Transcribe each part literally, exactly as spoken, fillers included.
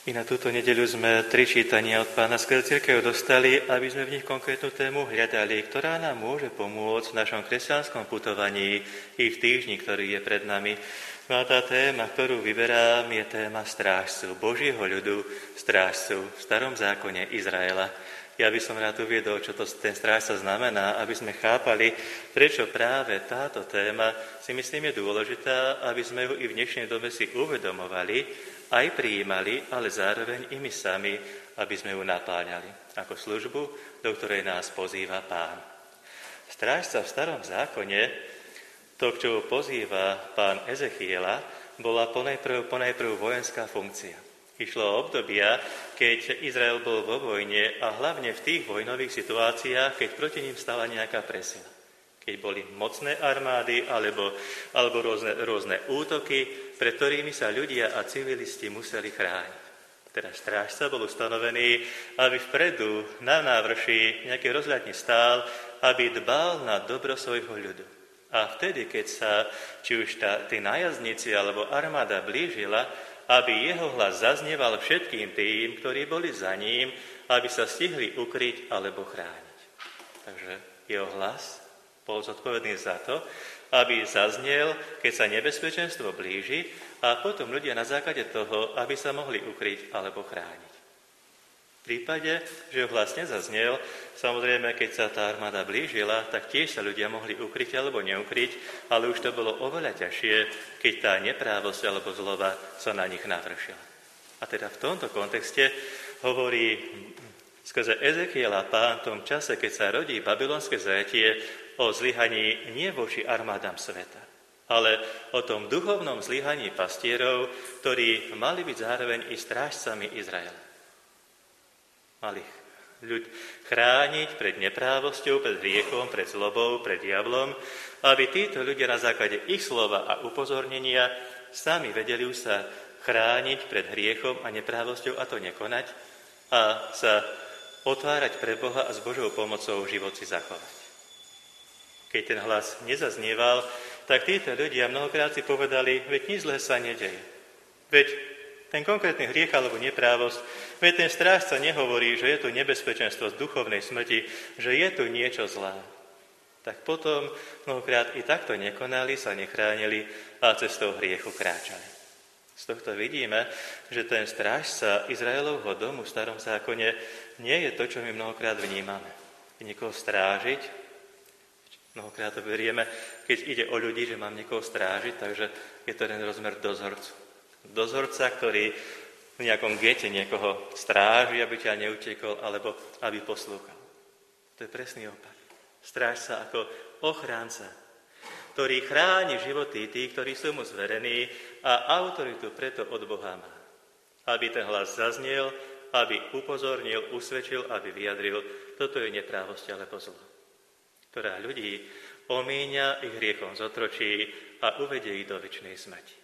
I na túto nedeľu sme tri čítania od Pána skrze cirkev dostali, aby sme v nich konkrétnu tému hľadali, ktorá nám môže pomôcť v našom kresťanskom putovaní i v týždni, ktorý je pred nami. No a tá téma, ktorú vyberám, je téma strážcu, Božieho ľudu, strážcu v starom zákone Izraela. Ja by som rád uviedol, čo to ten strážca znamená, aby sme chápali, prečo práve táto téma si myslím je dôležitá, aby sme ju i v dnešnej dobe si uvedomovali, aj prijímali, ale zároveň i my sami, aby sme ju napáňali ako službu, do ktorej nás pozýva Pán. Strážca v starom zákone, to, k čomu pozýva pán Ezechiela, bola ponajprv, ponajprv vojenská funkcia. Išlo o obdobia, keď Izrael bol vo vojne a hlavne v tých vojnových situáciách, keď proti ním stala nejaká presila. Keď boli mocné armády alebo, alebo rôzne, rôzne útoky, pred ktorými sa ľudia a civilisti museli chrániť. Teda strážca bol ustanovený, aby vpredu na návrši nejaké rozhľadni stál, aby dbal na dobro svojho ľudu. A vtedy, keď sa či už tá, tí nájazdníci alebo armáda blížila, aby jeho hlas zaznieval všetkým tým, ktorí boli za ním, aby sa stihli ukryť alebo chrániť. Takže jeho hlas bol zodpovedný za to, aby zaznel, keď sa nebezpečenstvo blíži, a potom ľudia na základe toho, aby sa mohli ukryť alebo chrániť. V prípade, že ho hlas nezaznel, samozrejme, keď sa tá armáda blížila, tak tiež sa ľudia mohli ukryť alebo neukryť, ale už to bolo oveľa ťažšie, keď tá neprávosť alebo zloba sa na nich navršila. A teda v tomto kontexte hovorí skrze Ezechiela Pán v tom čase, keď sa rodí babylonské zajatie, o zlyhaní nie voči armádam sveta, ale o tom duchovnom zlyhaní pastierov, ktorí mali byť zároveň i strážcami Izraela. Mali ľud chrániť pred neprávosťou, pred hriechom, pred zlobou, pred diablom, aby títo ľudia na základe ich slova a upozornenia sami vedeli už sa chrániť pred hriechom a neprávosťou a to nekonať a sa otvárať pre Boha a s Božou pomocou život si zachovať. Keď ten hlas nezaznieval, tak títo ľudia mnohokrát si povedali, veď nič zlé sa nedeje. Veď ten konkrétny hriech alebo neprávosť, veď ten strážca nehovorí, že je tu nebezpečenstvo z duchovnej smrti, že je tu niečo zlé. Tak potom mnohokrát i takto nekonali, sa nechránili a cestou hriechu kráčali. Z tohto vidíme, že ten strážca Izraelovho domu v starom zákone nie je to, čo my mnohokrát vnímame. Niekoho strážiť, mnohokrát to berieme, keď ide o ľudí, že mám niekoho strážiť, takže je to ten rozmer dozorcu. Dozorca, ktorý v nejakom gete niekoho stráži, aby ťa neutekol, alebo aby poslúchal. To je presný opak. Strážca ako ochránca, ktorý chráni životy tých, ktorí sú mu zverení a autoritu preto od Boha má. Aby ten hlas zaznel, aby upozornil, usvedčil, aby vyjadril, toto je neprávosť alebo zlo, ktorá ľudí omíňa, ich hriechom zotročí a uvedie ich do večnej smrti.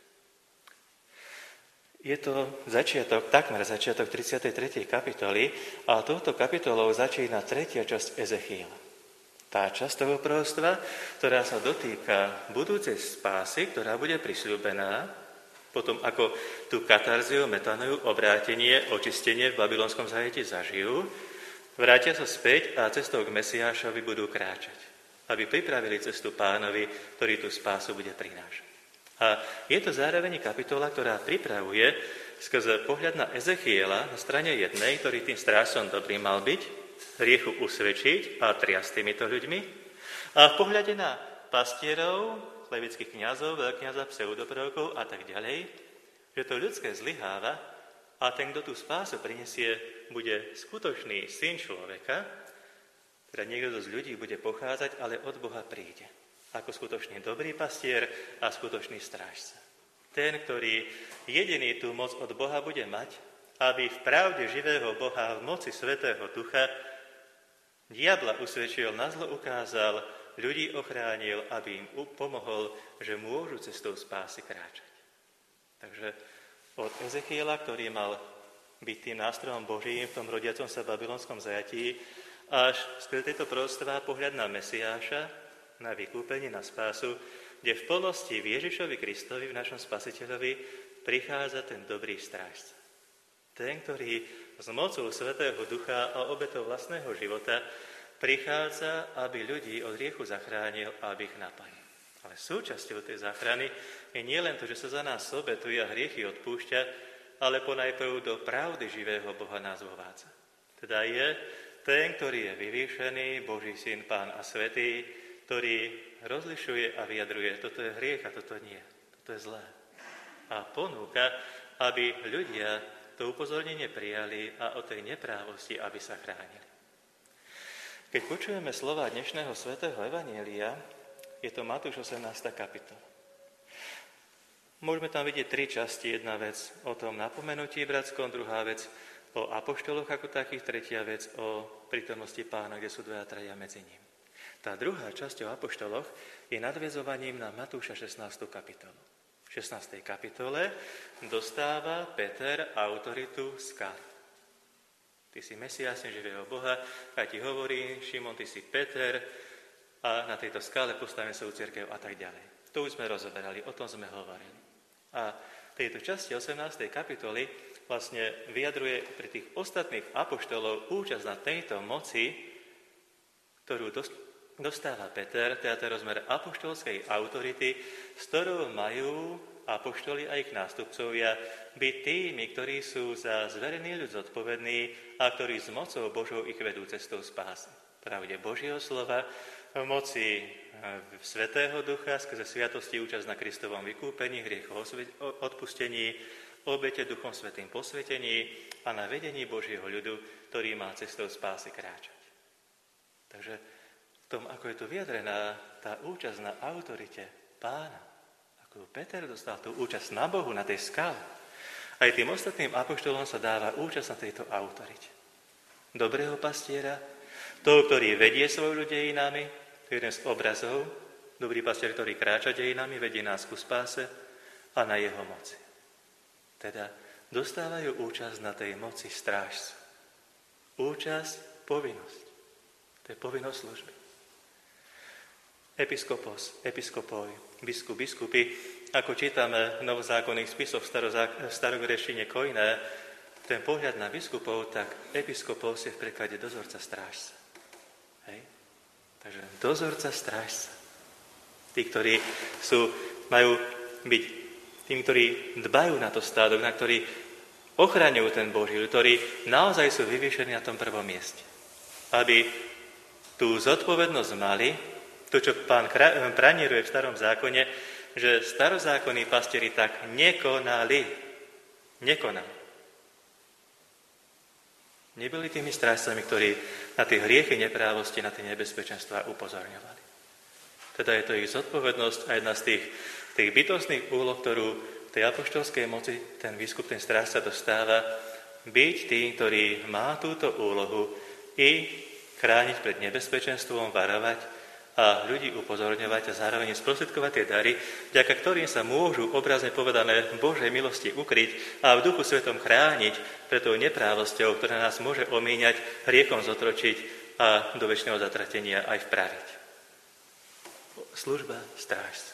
Je to začiatok, takmer začiatok tridsiatej tretej kapitoly a touto kapitolou začína tretia časť Ezechiela. Tá časť toho proroctva, ktorá sa dotýka budúcej spásy, ktorá bude prisľúbená, potom ako tú katarziu, metanoju, obrátenie, očistenie v babylonskom zajetí zažijú, vrátia sa späť a cestou k Mesiášovi budú kráčať, aby pripravili cestu Pánovi, ktorý tú spásu bude prinášať. A je to zároveň kapitola, ktorá pripravuje skrze pohľad na Ezechiela na strane jednej, ktorý tým strážcom dobrým mal byť, hriechu usvedčiť a triasť týmito ľuďmi. A v pohľade na pastierov, levických kňazov, veľkňaza, pseudoprorokov a tak ďalej, že to ľudské zlyháva a ten, kto tú spásu prinesie, bude skutočný syn človeka, teda niekto z ľudí bude pochádzať, ale od Boha príde. Ako skutočný dobrý pastier a skutočný strážca. Ten, ktorý jediný tú moc od Boha bude mať, aby v pravde živého Boha v moci Svätého Ducha diabla usvedčil, na zlo ukázal, ľudí ochránil, aby im pomohol, že môžu cestou spásy kráčať. Takže od Ezechiela, ktorý mal byť tým nástrojom Božím v tom rodiacom sa babylonskom zajatí, až skrze tieto proroctvá pohľad na Mesiáša, na vykúpenie, na spásu, kde v plnosti v Ježišovi Kristovi, v našom Spasiteľovi, prichádza ten dobrý strážca. Ten, ktorý s mocou Svätého Ducha a obetou vlastného života prichádza, aby ľudí od hriechu zachránil a aby ich naplnil. Ale súčasťou tej záchrany je nielen to, že sa za nás obetuje a hriechy odpúšťa, ale ponajprv do pravdy živého Boha nás vovádza. Teda je ten, ktorý je vyvýšený, Boží syn, Pán a Svätý, ktorý rozlišuje a vyjadruje, toto je hriech a toto nie, toto je zlé. A ponúka, aby ľudia to upozornenie prijali a o tej neprávosti, aby sa chránili. Keď počujeme slova dnešného svätého evanjelia, je to Matúš osemnásta kapitola. Môžeme tam vidieť tri časti. Jedna vec o tom napomenutí bratskom, druhá vec o apoštoloch ako takých, tretia vec o prítomnosti Pána, kde sú dvaja traja medzi ním. Tá druhá časť o apoštoloch je nadväzovaním na Matúša šestnástu kapitolu. V šestnástej kapitole dostáva Peter autoritu skaly. Ty si Mesiáš, živého Boha, a ti hovorí, Šimon, ty si Peter, a na tejto skále postavíme svoju cirkev a tak ďalej. To už sme rozoberali, o tom sme hovorili. A tejto časti osemnástej kapitoly vlastne vyjadruje pri tých ostatných apoštolov účasť na tejto moci, ktorú dostáva Peter, teda ten rozmer apoštolskej autority, s ktorou majú apoštoli a ich nástupcovia byť tými, ktorí sú za zverený ľud zodpovední a ktorí s mocou Božou ich vedú cestou spásy. Pravde Božieho slova, v moci Svätého Ducha, skrze sviatosti účasť na Kristovom vykúpení, hriechov odpustení, obete Duchom Svätým posvetení a na vedení Božieho ľudu, ktorý má cestou spásy kráčať. Takže v tom, ako je tu vyjadrená tá účasť na autorite Pána, ako Peter dostal tú účasť na Bohu, na tej skále, aj tým ostatným apoštolom sa dáva účasť na tejto autorite. Dobrého pastiera, toho, ktorý vedie svoju ľudí dejinami, to je jeden z obrazov, dobrý pastier, ktorý kráča dejinami, vedie nás ku spáse a na jeho moci. Teda dostávajú účasť na tej moci strážcu. Účasť, povinnosť. To je povinnosť služby. Episkopos, episkopoj, biskup, biskupy, ako čítame v novozákonných spisoch v starogrečtine Koiné, ten pohľad na biskupov, tak episkopos je v preklade dozorca strážca. Hej. Takže dozorca, strážca. Tí, ktorí sú, majú byť tým, ktorí dbajú na to stádok, na ktorí ochraňujú ten Boží, ktorí naozaj sú vyvýšení na tom prvom mieste. Aby tú zodpovednosť mali, to, čo pán pranieruje v starom zákone, že starozákonní pastieri tak nekonali. Nekonali. Nebyli tými strážcami, ktorí na tie hriechy neprávosti, na tie nebezpečenstvá upozorňovali. Teda je to ich zodpovednosť a jedna z tých, tých bytostných úloh, ktorú v tej apoštolskej moci ten biskup, ten strážca dostáva, byť tým, ktorý má túto úlohu i chrániť pred nebezpečenstvom, varovať a ľudí upozorňovať a zároveň sprostredkovať tie dary, vďaka ktorým sa môžu obrazne povedané v Božej milosti ukryť a v Duchu Svetom chrániť pred tou neprávosťou, ktorá nás môže omíňať, hriechom zotročiť a do večného zatratenia aj vpraviť. Služba strážca.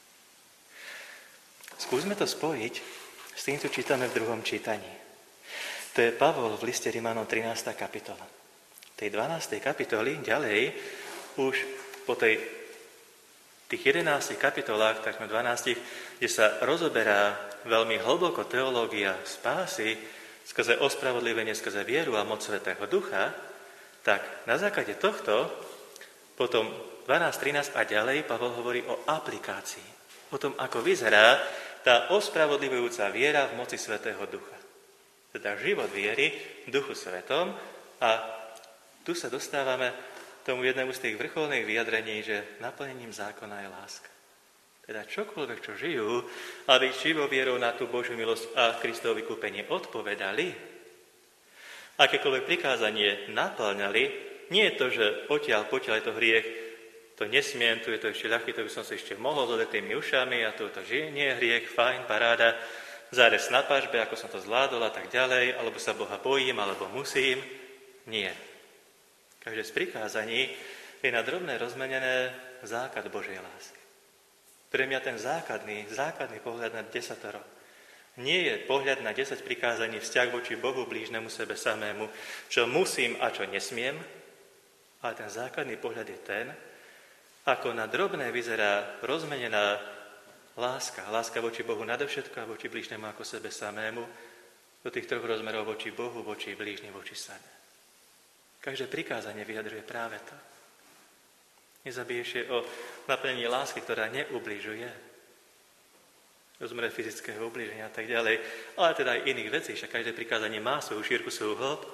Skúsme to spojiť s tým, čo čítame v druhom čítaní. To je Pavol v liste Rimanom trinásta kapitola. V tej dvanástej kapitoli ďalej už po tej, tých jedenástich kapitolách, tak na dvanástich, kde sa rozoberá veľmi hlboko teológia spásy, skrze ospravodlivenie, skrze vieru a moc Svätého Ducha, tak na základe tohto potom dvanásť, trinásť a ďalej Pavol hovorí o aplikácii, o tom, ako vyzerá tá ospravodlivujúca viera v moci Svätého Ducha. Teda život viery v Duchu Svetom a tu sa dostávame tomu jednému z tých vrcholných vyjadrení, že naplnením zákona je láska. Teda čokoľvek, čo žijú, aby živo vierou na tú Božiu milosť a Kristovo vykúpenie odpovedali, akékoľvek prikázanie naplňali, nie je to, že odtiaľ, potiaľ je to hriech, to nesmiem, tu je to ešte ľahké, to by som si ešte mohol s odetými ušami a tu to nie je hriech, fajn, paráda, zárez na pažbe, ako som to zvládol a tak ďalej, alebo sa Boha bojím, alebo musím. Nie. Každé z prikázaní je na drobné rozmenené základ Božej lásky. Pre mňa ten základný, základný pohľad na desatoro Nie je pohľad na desať prikázaní vzťah voči Bohu, blížnemu, sebe samému, čo musím a čo nesmiem, ale ten základný pohľad je ten, ako na drobné vyzerá rozmenená láska. Láska voči Bohu nadovšetko a voči blížnemu ako sebe samému, do tých troch rozmerov voči Bohu, voči blížnym, voči sebe. Každé prikázanie vyjadruje práve to. Nezabiješ je o naplnení lásky, ktorá neubližuje, rozmer fyzického ubliženia a tak ďalej, ale teda aj iných vecí, však každé prikázanie má svoju šírku, svoju hĺbku.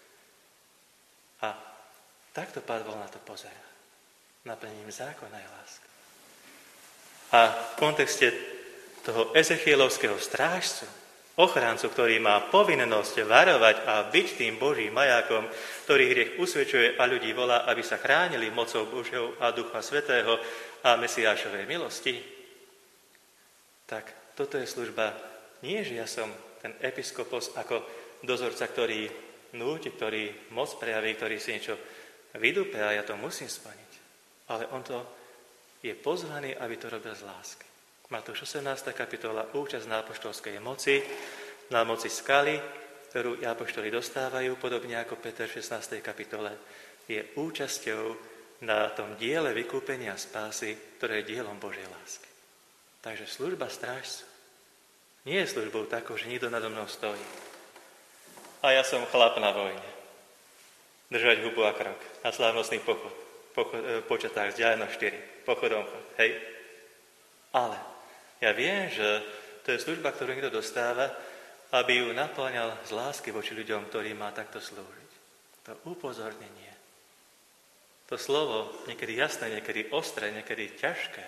A takto Pán Boh na to pozerá. Naplnením zákona je láska. A v kontexte toho ezechielovského strážcu, ochráncu, ktorý má povinnosť varovať a byť tým Božím majákom, ktorý hriech usvedčuje a ľudí volá, aby sa chránili mocou Božou a Ducha Svätého a Mesiášovej milosti, tak toto je služba, nie že ja som ten episkopos ako dozorca, ktorý núti, ktorý moc prejaví, ktorý si niečo vydúpe a ja to musím splniť. Ale on to je pozvaný, aby to robil z lásky. Matúš osemnásta kapitola, účasť na apoštolskej moci, na moci skaly, ktorú apoštoli dostávajú, podobne ako Peter v šestnástej kapitole, je účasťou na tom diele vykúpenia spásy, ktoré je dielom Božej lásky. Takže služba strážcu nie je službou takou, že nikto nado mnou stojí. A ja som chlap na vojne. Držať hubu a krok na slávnostný pochod. pochod počatách vzdialenosť štyri. Pochodom chod. Hej? Ale ja viem, že to je služba, ktorú niekto dostáva, aby ju naplňal z lásky voči ľuďom, ktorí má takto slúžiť. To upozornenie. To slovo, niekedy jasné, niekedy ostré, niekedy ťažké.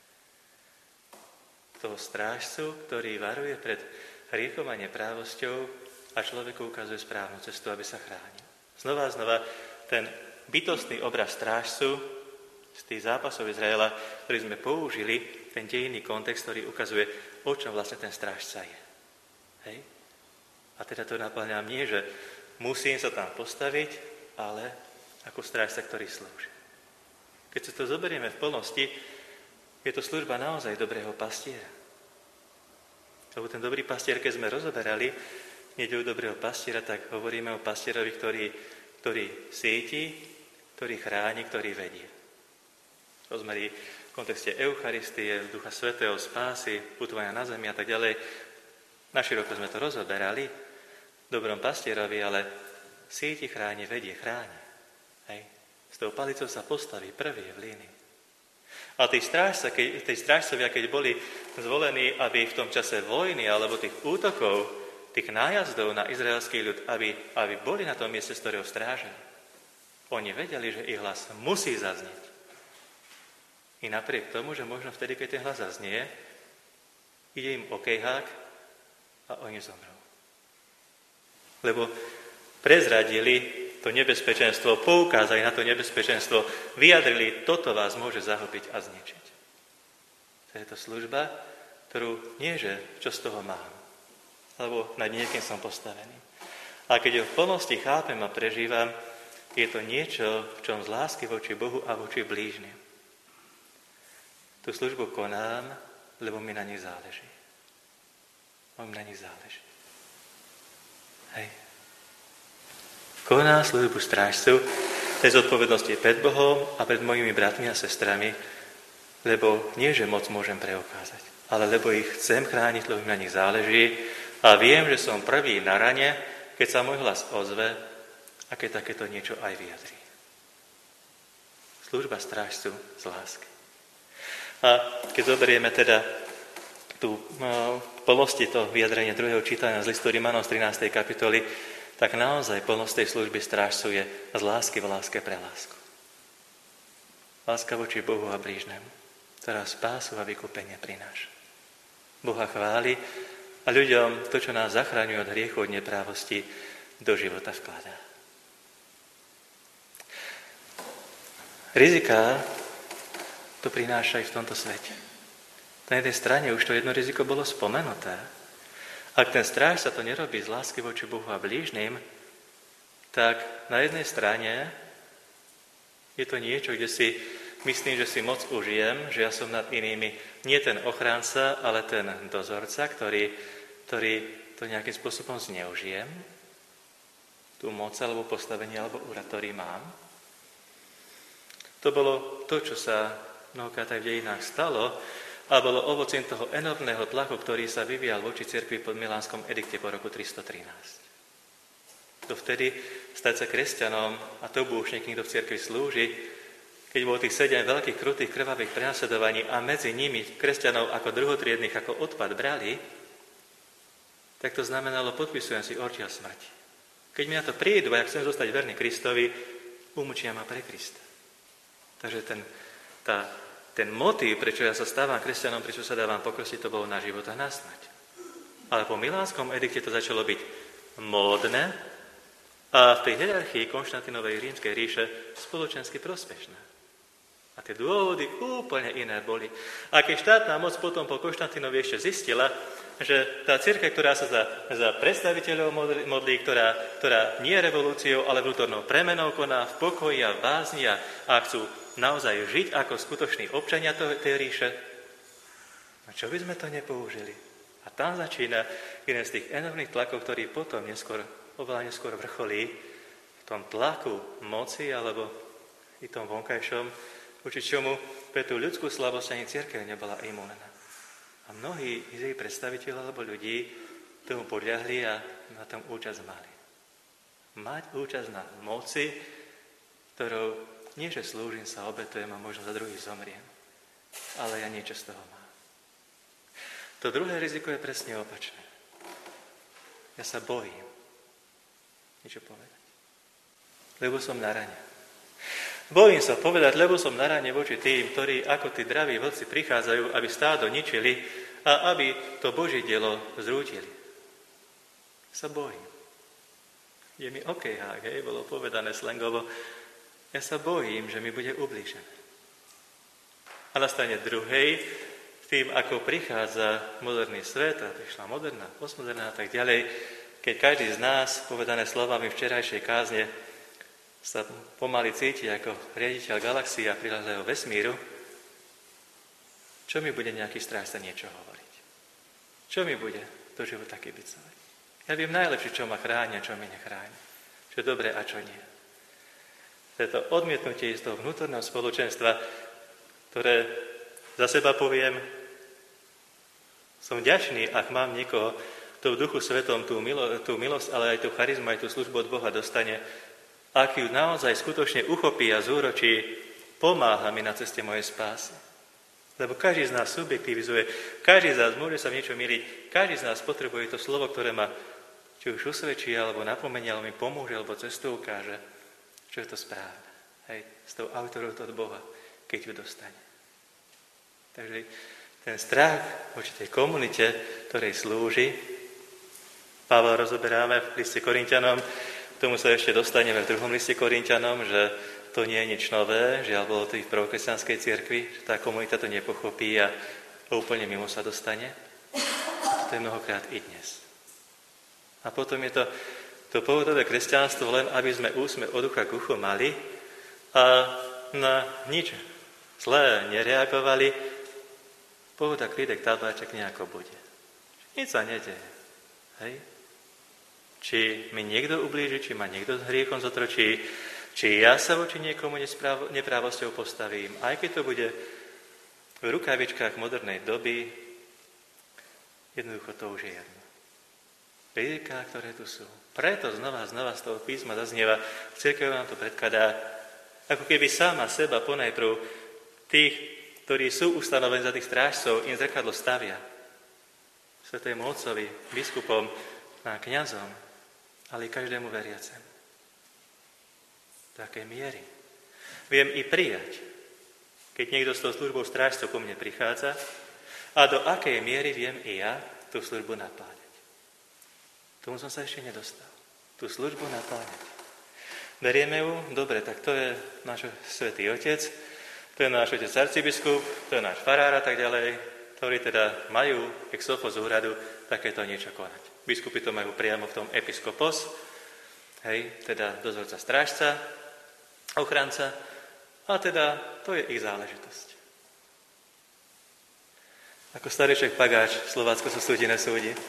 Toho strážcu, ktorý varuje pred hriechom a neprávosťou a človeku ukazuje správnu cestu, aby sa chránil. Znova a znova ten bytostný obraz strážcu z tých zápasov Izraela, ktorý sme použili, ten dejinný kontext, ktorý ukazuje, o čom vlastne ten strážca je. Hej? A teda to naplňam nie, že musím sa tam postaviť, ale ako strážca, ktorý slúži. Keď sa to zoberieme v plnosti, je to služba naozaj dobrého pastiera. Lebo ten dobrý pastier, keď sme rozoberali nedeľu dobrého pastiera, tak hovoríme o pastierovi, ktorý, ktorý sieti, ktorý chráni, ktorý vedie. Rozmerí v kontexte Eucharistie, Ducha Svätého, spásy, putovania na zemi a tak ďalej. Naširoko sme to rozoberali dobrom pastierovi, ale sieti, chráni, vedie, chráni. Hej. S tou palicou sa postaví prvý v línii. A tí strážcovia, keď boli zvolení, aby v tom čase vojny alebo tých útokov, tých nájazdov na izraelský ľud, aby, aby boli na tom mieste, z ktorého strážili, oni vedeli, že ich hlas musí zaznieť. I napriek tomu, že možno vtedy, keď ten hlas zaznie, ide im okejhák a oni zomrú. Lebo prezradili to nebezpečenstvo, poukázali na to nebezpečenstvo, vyjadrili, toto vás môže zahobiť a zničiť. To je to služba, ktorú nie, že čo z toho mám, alebo nad niekým som postavený. A keď ju v plnosti chápem a prežívam, je to niečo, v čom z lásky voči Bohu a voči blížnym. Tú službu konám, lebo mi na nich záleží. Lebo mi na nich záleží. Hej. Koná službu strážcu tej zodpovednosti pred Bohom a pred mojimi bratmi a sestrami, lebo nie, že moc môžem preukázať, ale lebo ich chcem chrániť, lebo mi na nich záleží a viem, že som prvý na rane, keď sa môj hlas ozve a keď takéto niečo aj vyjadrí. Služba strážcu z lásky. A keď zoberieme teda tú no, plnosti toho vyjadrenia druhého čítania z listu Rimanom z trinástej kapitoly, tak naozaj plnosť tej služby strážcu je z lásky v láske pre lásku. Láska voči Bohu a blížnemu, ktorá spásu a vykúpenie prináša. Boha chváli a ľuďom to, čo nás zachraňuje od hriechu, od neprávosti, do života vkladá. Riziká to prináša aj v tomto svete. Na jednej strane už to jedno riziko bolo spomenuté. Ak ten strážca to nerobí z lásky voči Bohu a blížnym, tak na jednej strane je to niečo, kde si myslím, že si moc užijem, že ja som nad inými nie ten ochránca, ale ten dozorca, ktorý ktorý to nejakým spôsobom zneužijem, tú moc alebo postavenie alebo úrad, ktorý mám. To bolo to, čo sa mnohokrát aj v dejinách stalo a bolo ovocím toho enormného tlaku, ktorý sa vyvíjal voči cirkvi pod Milánskom edikte po roku tristotrinásť. To vtedy stať sa kresťanom a to už niekto v cirkvi slúži, keď bolo tých sedem veľkých, krutých, krvavých prenasledovaní a medzi nimi kresťanov ako druhotriednych, ako odpad brali, tak to znamenalo, podpisujem si ortiaľ smrti. Keď mi na to prídu a ja chcem zostať verný Kristovi, umúčia ma pre Krista. Takže ten, tá, ten motív, prečo ja sa stávam kresťanom, prečo sa dávam pokrstiť, to bolo na život a na smrť. Ale po Milánskom edikte to začalo byť módne a v tej hierarchii Konštantinovej rímskej ríše spoločensky prospešné. A tie dôvody úplne iné boli. A keď štátna moc potom po Konštantinovi ešte zistila, že tá cirkev, ktorá sa za, za predstaviteľov modlí, ktorá, ktorá nie revolúciou, ale vnútornou premenou koná v pokoji a v bázni a, a chcú naozaj žiť ako skutoční občania tej ríše, a čo by sme to nepoužili? A tam začína jeden z tých enormných tlakov, ktorý potom neskôr, oveľa neskôr vrcholí v tom tlaku moci alebo i tom vonkajšom, voči čomu pre tú ľudskú slabosť ani cirkev nebola imúnna. A mnohí z jej predstaviteľov alebo ľudí tomu podľahli a na tom účasť mali. Mať účasť na moci, ktorou nie, že slúžim, sa obetujem a možno za druhých zomriem, ale ja niečo z toho mám. To druhé riziko je presne opačné. Ja sa bojím niečo povedať, lebo som na rane. Bojím sa povedať, lebo som na rane voči tým, ktorí ako tí draví vlci prichádzajú, aby stádo ničili a aby to Božie dielo zrútili. Sa bojím. Je mi okejhák, hej, bolo povedané slangovo. Ja sa bojím, že mi bude ublížené. A na strane druhej, tým, ako prichádza moderný svet, a prišla moderná, postmoderná a tak ďalej, keď každý z nás, povedané slovami včerajšej kázne, sa pomaly cíti ako riaditeľ galaxie a priľahlého vesmíru, čo mi bude nejaký strážca niečo hovoriť? Čo mi bude do života kibicovať? Ja viem najlepšie, čo ma chráni a čo mi nechráni. Čo je dobré a čo nie. To je to odmietnutie z toho vnútorného spoločenstva, ktoré za seba poviem, som vďačný, ak mám niekoho, kto v duchu svetom tú, milo, tú milosť, ale aj tú charizmu, aj tú službu od Boha dostane, ak ju naozaj skutočne uchopí a zúročí, pomáha mi na ceste mojej spásy. Lebo každý z nás subjektivizuje, každý z nás môže sa v niečo miliť, každý z nás potrebuje to slovo, ktoré ma či už usvedčí, alebo napomenie, alebo mi pomôže, alebo cestu ukáže, čo je to správne. Hej, s tou autoritou od Boha, keď ju dostane. Takže ten strach voči tej komunite, ktorej slúži, Pavel rozoberáme v liste Korinťanom, k tomu sa ešte dostaneme v druhom liste Korinťanom, že to nie je nič nové, žiaľ bolo to i v prvokresťanskej cirkvi, že tá komunita to nepochopí a úplne mimo sa dostane. A to je mnohokrát i dnes. A potom je to, to pôvodové kresťanstvo len, aby sme úsmev od ucha k uchu mali a na nič zlé nereagovali, pohoda, klídek, tabáček nejako bude. Nič sa nedeje. Hej? Či mi niekto ublíži, či ma niekto s hriechom zotročí, či ja sa voči niekomu neprávosťou postavím, aj keď to bude v rukavičkách modernej doby, jednoducho to už je jedno. Riziká, ktoré tu sú. Preto znova a znova z toho písma zaznieva, cirkev nám to predkladá, ako keby sama seba ponajprv tých, ktorí sú ustanovení za tých strážcov, im zrkadlo stavia. Svätému otcovi, biskupom, a kňazom, ale i každému veriacemu. Do akej miery? Viem i prijať, keď niekto s tou službou strážcov ku mne prichádza, a do akej miery viem i ja tú službu napláňať. Tomu som sa ešte nedostal. Tú službu napláňať. Berieme ju? Dobre, tak to je náš svätý otec, to je náš otec arcibiskup, to je náš farár a tak ďalej, ktorí teda majú ex ofo z úradu takéto niečo konať. Biskupy to majú priamo v tom episkopos, hej, teda dozorca strážca, ochranca, a teda to je ich záležitosť. Ako starý človek pagáč, Slovácko sa súdi, nesúdi.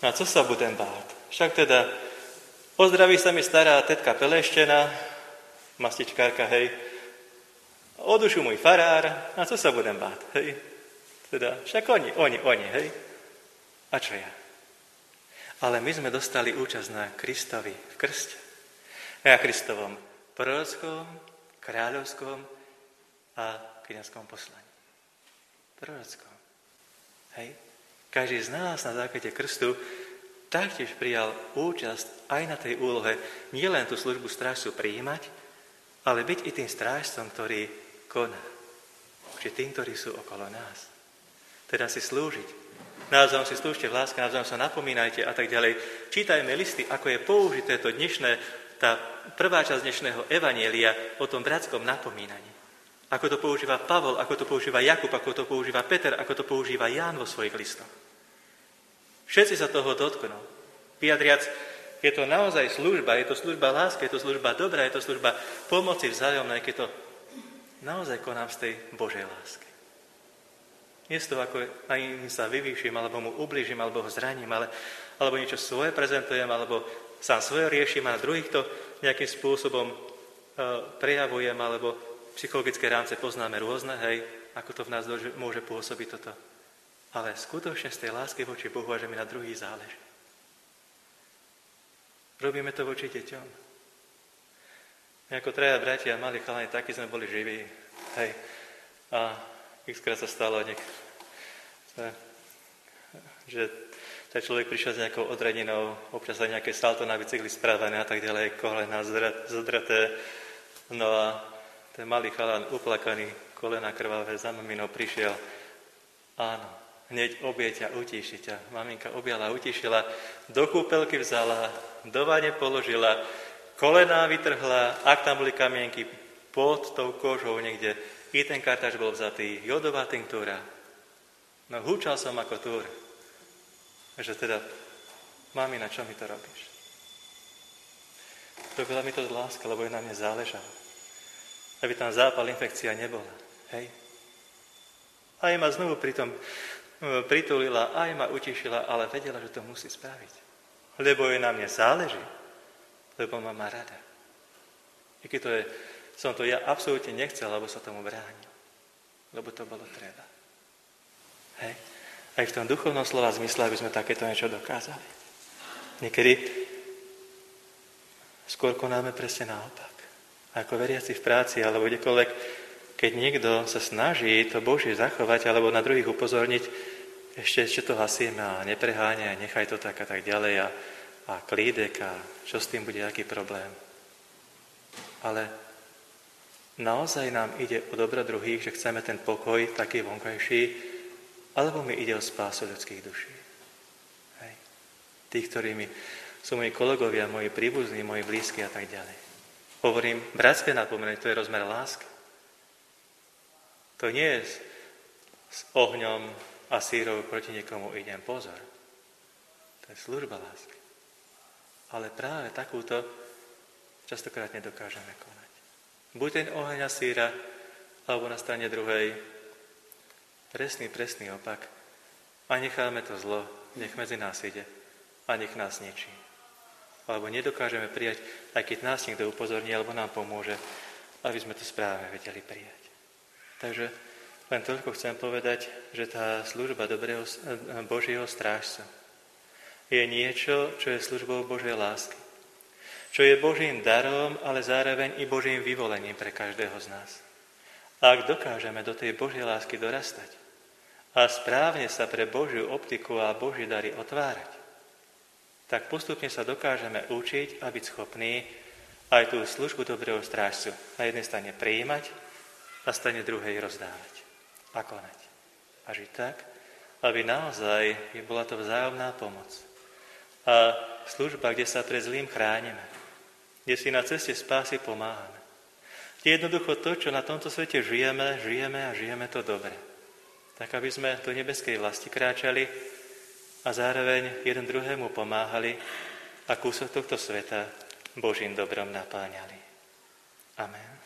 No a co sa budem báť? Však teda pozdraví sa mi stará tetka Peleštená, mastičkárka, hej. O dušu môj farár, a co sa budem báť, hej. Teda, však oni, oni, oni, hej. A čo ja? Ale my sme dostali účasť na Kristovi v krste. Na Kristovom prorockom, kráľovskom a kňazskom poslaní. Prorockom. Hej. Každý z nás na základe krstu taktiež prijal účasť aj na tej úlohe nielen tú službu strážcu prijímať, ale byť i tým strážcom, ktorý koná. Čiže tým, ktorí sú okolo nás. Teda si slúžiť. Navzájom si slúžte v láske, navzájom sa napomínajte a tak ďalej. Čítajme listy, ako je použité to dnešné, tá prvá časť dnešného evanjelia o tom bratskom napomínaní. Ako to používa Pavol, ako to používa Jakub, ako to používa Peter, ako to používa Ján vo svojich listoch. Všetci sa toho dotknú. Vyjadriac, je to naozaj služba, je to služba lásky, je to služba dobrá, je to služba pomoci vzájomnej, keď to naozaj konám z tej Božej lásky. Nie z toho, ako na iný sa vyvýšim, alebo mu ublížim, alebo ho zraním, ale, alebo niečo svoje prezentujem, alebo sám svoje riešim a druhých to nejakým spôsobom e, prejavujem, alebo psychologické rámce poznáme rôzne, hej, ako to v nás môže pôsobiť toto. Ale skutočne z tej lásky voči Bohu a že mi na druhých záleží. Robíme to voči deťom. My ako traja bratia a malí chalani, takí sme boli živí, hej. A xkrát sa stalo, niek- že ten človek prišiel s nejakou odradinou, občas aj nejaké salto na bicykli spravené a tak ďalej, kolená zodraté. No a ten malý chalan, uplakaný, kolena krvavé, za maminou prišiel. Áno, hneď obieť a utíšiť ťa. Maminka objala a utíšila, do kúpelky vzala, do vane položila, kolená vytrhla, ak tam boli kamienky pod tou kožou niekde, i ten kartáž bol vzatý, jodová tinktúra. No húčal som ako túr. Že teda, mami, na čo mi to robíš? Robila mi to z lásky, lebo je na mne záležalo. Aby tam zápal, infekcia nebola. Hej? Aj ma znovu pritom pritulila, aj ma utišila, ale vedela, že to musí spraviť. Lebo je na mne záleží. Lebo ma má rada. I keď to je som to ja absolútne nechcel, lebo sa tomu bránil. Lebo to bolo treba. Hej? Aj v tom duchovnom slova zmysle, aby sme takéto niečo dokázali. Niekedy skôr konáme presne naopak. Ako veriaci v práci, alebo kdekoľvek, keď niekto sa snaží to Božie zachovať, alebo na druhých upozorniť, ešte, ešte to hasíme a nepreháňaj, nechaj to tak a tak ďalej a, a klídek a čo s tým bude, aký problém. Ale naozaj nám ide o dobro druhých, že chceme ten pokoj taký vonkajší, alebo mi ide o spásu ľudských duší. Hej. Tí, ktorými sú moji kolegovia, moji príbuzní, moji blízki a tak ďalej. Hovorím, bratské napomenutie, to je rozmer lásky. To nie je s, s ohňom a sírou proti niekomu idem, pozor. To je služba lásky. Ale práve takúto častokrát nedokážeme konať. Buď ten oheň a síra, alebo na strane druhej presný, presný opak. A necháme to zlo, nech medzi nás ide a nech nás ničí. Alebo nedokážeme prijať, aj keď nás niekto upozorní, alebo nám pomôže, aby sme to správne vedeli prijať. Takže len toľko chcem povedať, že tá služba dobrého Božieho strážca je niečo, čo je službou Božej lásky. Čo je Božím darom, ale zároveň i Božím vyvolením pre každého z nás. A ak dokážeme do tej Božej lásky dorastať a správne sa pre Božiu optiku a Boží dary otvárať, tak postupne sa dokážeme učiť a byť schopní aj tú službu dobrého strážcu na jednej strane prijímať a strane druhej rozdávať a konať. A žiť tak, aby naozaj bola to vzájomná pomoc. A služba, kde sa pred zlým chránime, kde si na ceste spásy pomáhame. Je jednoducho to, čo na tomto svete žijeme, žijeme a žijeme to dobre. Tak, aby sme do nebeskej vlasti kráčali a zároveň jeden druhému pomáhali a kúsok tohto sveta Božím dobrom napáňali. Amen.